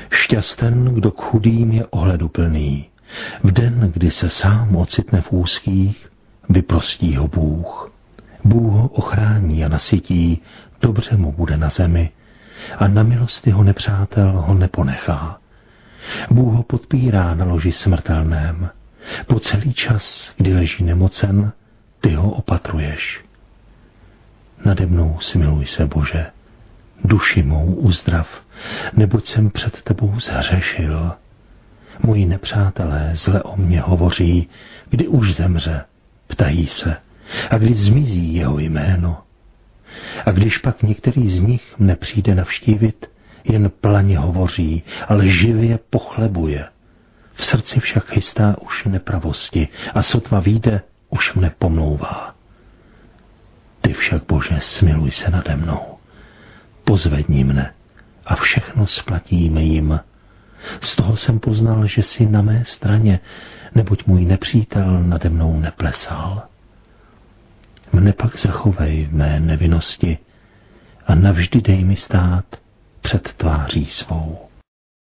Šťasten, kdo k chudým je ohleduplný. V den, kdy se sám ocitne v úzkých, vyprostí ho Bůh. Bůh ho ochrání a nasytí, dobře mu bude na zemi a na milost jeho nepřátel ho neponechá. Bůh ho podpírá na loži smrtelném. Po celý čas, kdy leží nemocen, ty ho opatruješ. Nade mnou smiluj se, Bože, duši mou uzdrav, neboť jsem před tebou zhřešil. Moji nepřátelé zle o mě hovoří, kdy už zemře, ptají se, a kdy zmizí jeho jméno. A když pak některý z nich mne přijde navštívit, jen planě hovoří, ale živě pochlebuje. V srdci však chystá už nepravosti a sotva vyjde, už mne pomlouvá. Ty však, Bože, smiluj se nade mnou. Pozvedni mne a všechno splatíme jim. Z toho jsem poznal, že jsi na mé straně, neboť můj nepřítel nade mnou neplesal. Mne pak zachovej v mé nevinnosti a navždy dej mi stát před tváří svou.